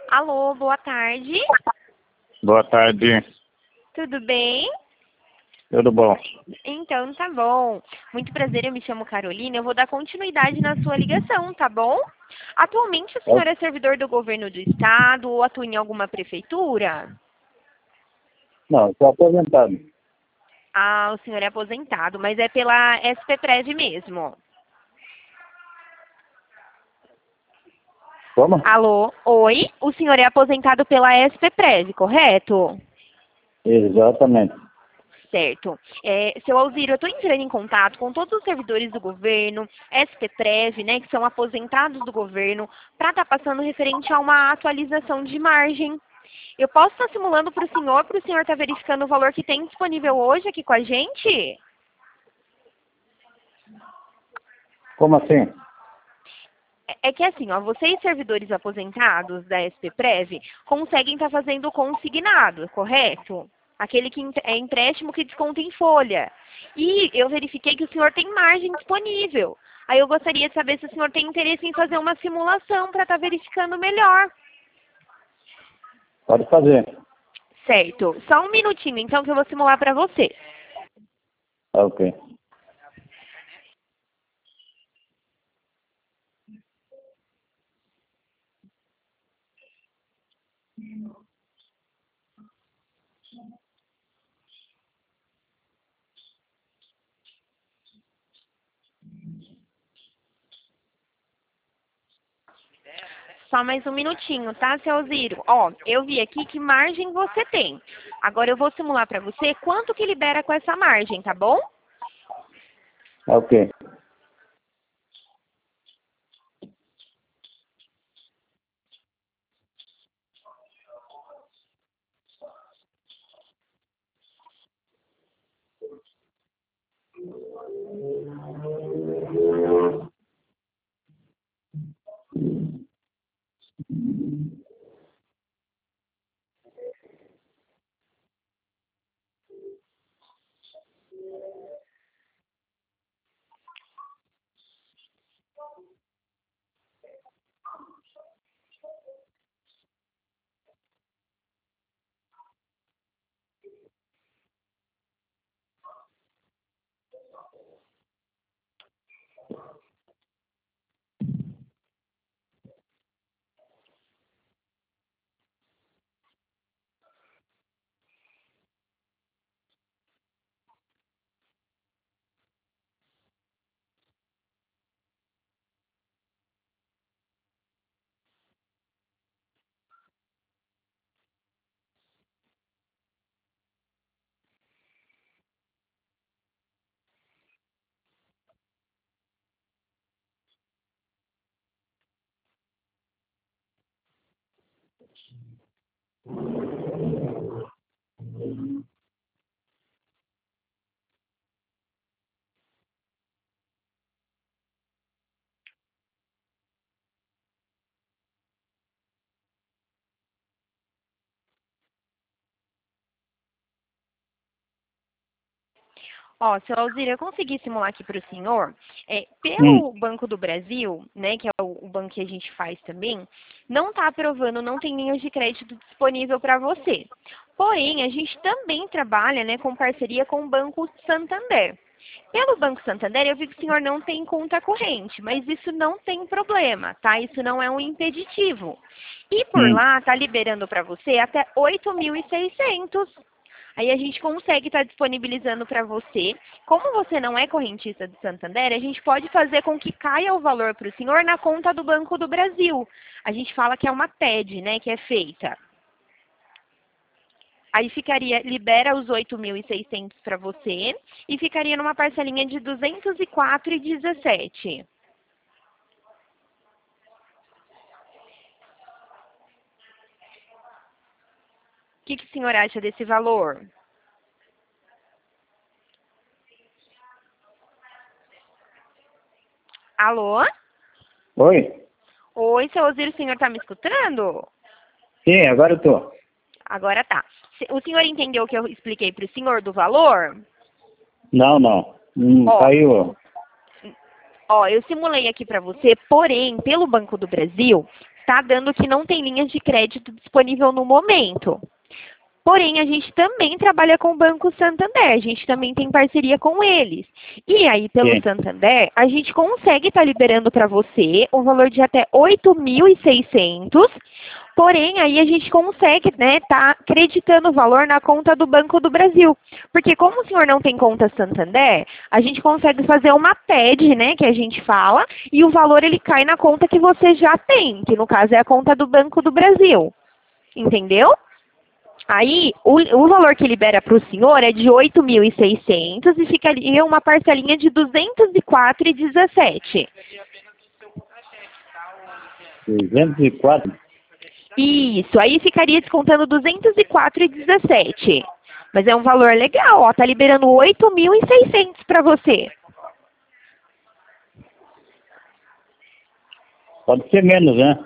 Alô, boa tarde. Boa tarde, Tudo bem? tudo bom? Então tá bom. Muito prazer, eu me chamo Carolina. Eu vou dar continuidade na sua ligação, tá bom? Atualmente o senhor é servidor do governo do estado ou atua em alguma prefeitura? Não, estou aposentado. Ah, o senhor é aposentado, mas é pela SPPREV mesmo. Como? Alô, oi? O senhor é aposentado pela SPPREV, correto? Exatamente. Certo. Seu Alziro, eu estou entrando em contato com todos os servidores do governo, SPPREV, né, que são aposentados do governo, para estar passando referente a uma atualização de margem. Eu posso estar simulando para o senhor estar verificando o valor que tem disponível hoje aqui com a gente? Como assim? É que assim, ó, vocês servidores aposentados da SPPREV conseguem estar fazendo o consignado, correto? Aquele que é empréstimo que desconta em folha. E eu verifiquei que o senhor tem margem disponível. Aí eu gostaria de saber se o senhor tem interesse em fazer uma simulação para estar verificando melhor. Pode fazer. Certo. Só um minutinho, então, que eu vou simular para você. Tá ok. Só mais um minutinho, tá, seu Alziro? Ó, eu vi aqui que margem você tem. Agora eu vou simular para você quanto que libera com essa margem, tá bom? Tá ok. Ó, seu Alzira, eu consegui simular aqui para o senhor. Hum, Pelo Banco do Brasil, né, que é o banco que a gente faz também, não está aprovando, não tem linhas de crédito disponível para você. Porém, a gente também trabalha, né, com parceria com o Banco Santander. Pelo Banco Santander, eu vi que o senhor não tem conta corrente, mas isso não tem problema, tá? Isso não é um impeditivo. E por hum. lá, tá liberando para você até 8.600. Aí a gente consegue estar disponibilizando para você. Como você não é correntista do Santander, a gente pode fazer com que caia o valor para o senhor na conta do Banco do Brasil. A gente fala que é uma TED, né, que é feita. Aí ficaria, libera os 8.600 para você e ficaria numa parcelinha de 204,17. O que o senhor acha desse valor? Alô? Oi? Oi, seu Osíris, o senhor está me escutando? Sim, agora eu tô. Agora tá. O senhor entendeu o que eu expliquei para o senhor do valor? Não, não. Ó, Caiu. ó, eu simulei aqui para você, porém, pelo Banco do Brasil, tá dando que não tem linhas de crédito disponível no momento. Porém, a gente também trabalha com o Banco Santander, a gente também tem parceria com eles. E aí, pelo Sim. Santander, a gente consegue estar liberando para você um valor de até 8.600, porém, aí a gente consegue, né, tá acreditando o valor na conta do Banco do Brasil. Porque como o senhor não tem conta Santander, a gente consegue fazer uma TED, né, que a gente fala, e o valor ele cai na conta que você já tem, que no caso é a conta do Banco do Brasil. Entendeu? Aí, o valor que libera para o senhor é de 8.600 e ficaria uma parcelinha de 204,17. 204? Isso, aí ficaria descontando 204,17. Mas é um valor legal, ó, tá liberando 8.600 para você. Pode ser menos, né?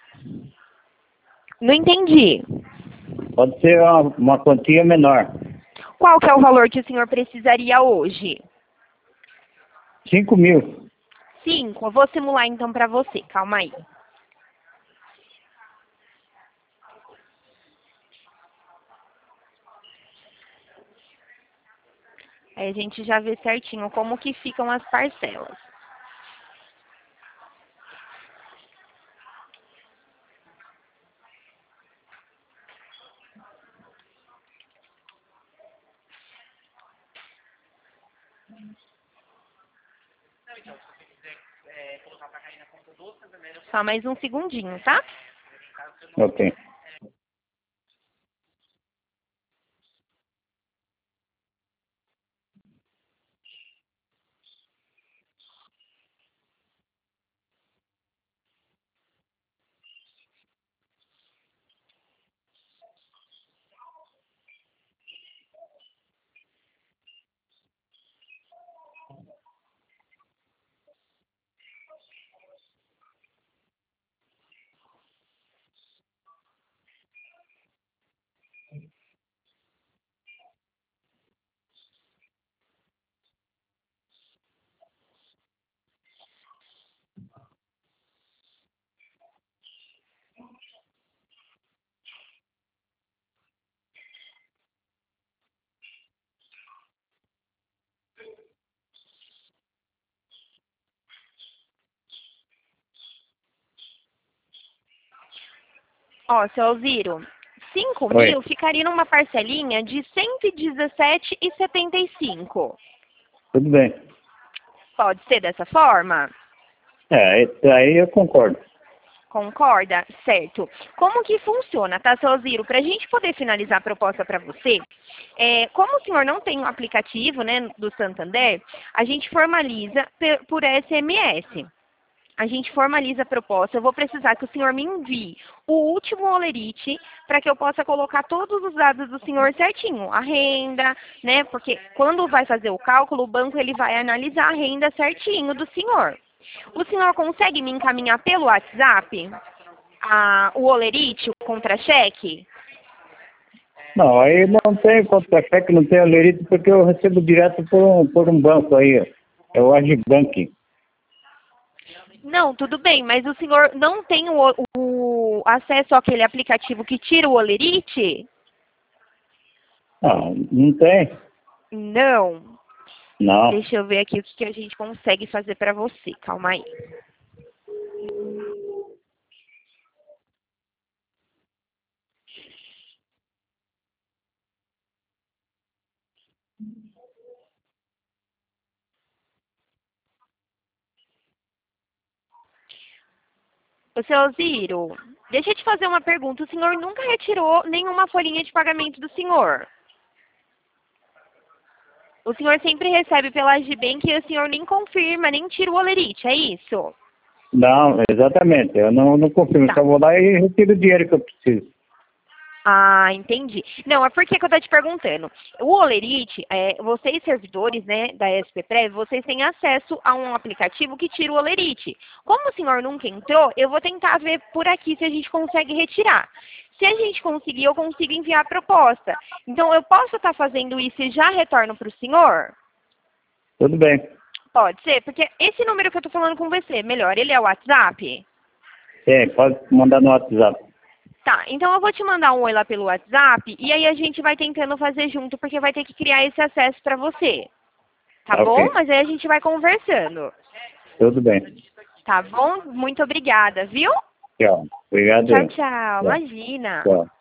Não entendi. Pode ser uma quantia menor. Qual que é o valor que o senhor precisaria hoje? 5.000. 5. Eu vou simular então para você, calma aí. Aí a gente já vê certinho como que ficam as parcelas. Só mais um segundinho, tá? Ok. Ó, seu Alziro, 5 Oi. mil ficaria numa parcelinha de 117,75. Tudo bem. Pode ser dessa forma? Isso aí eu concordo. Concorda? Certo. Como que funciona, tá, seu Alziro? Para a gente poder finalizar a proposta para você, como o senhor não tem um aplicativo, né, do Santander, a gente formaliza por SMS. A gente formaliza a proposta. Eu vou precisar que o senhor me envie o último olerite para que eu possa colocar todos os dados do senhor certinho. A renda, né? Porque quando vai fazer o cálculo, o banco ele vai analisar a renda certinho do senhor. O senhor consegue me encaminhar pelo WhatsApp o olerite, o contra-cheque? Não, aí não tem contra-cheque, não tem alerite, porque eu recebo direto por um banco aí. É o Agibank. Não, tudo bem, mas o senhor não tem o acesso àquele aplicativo que tira o olerite? Não, não tem. Não. Não. Deixa eu ver aqui o que a gente consegue fazer para você. Calma aí. Ô, seu Alziro, deixa eu te fazer uma pergunta. O senhor nunca retirou nenhuma folhinha de pagamento do senhor? O senhor sempre recebe pela Agibank e o senhor nem confirma, nem tira o olerite, é isso? Não, exatamente. Eu não confirmo. Tá. Só vou lá e retiro o dinheiro que eu preciso. Ah, entendi. Não, é porque que eu tô te perguntando. O Olerite, vocês servidores, né, da SPPrev, vocês têm acesso a um aplicativo que tira o Olerite. Como o senhor nunca entrou, eu vou tentar ver por aqui se a gente consegue retirar. Se a gente conseguir, eu consigo enviar a proposta. Então, eu posso estar fazendo isso e já retorno para o senhor? Tudo bem. Pode ser? Porque esse número que eu tô falando com você, melhor, ele é o WhatsApp? Pode mandar no WhatsApp. Tá, então eu vou te mandar um oi lá pelo WhatsApp e aí a gente vai tentando fazer junto, porque vai ter que criar esse acesso para você. Tá bom? Ok. Mas aí a gente vai conversando. Tudo bem. Tá bom? Muito obrigada, viu? Tchau. Obrigado. Tchau, tchau. Imagina. Tchau.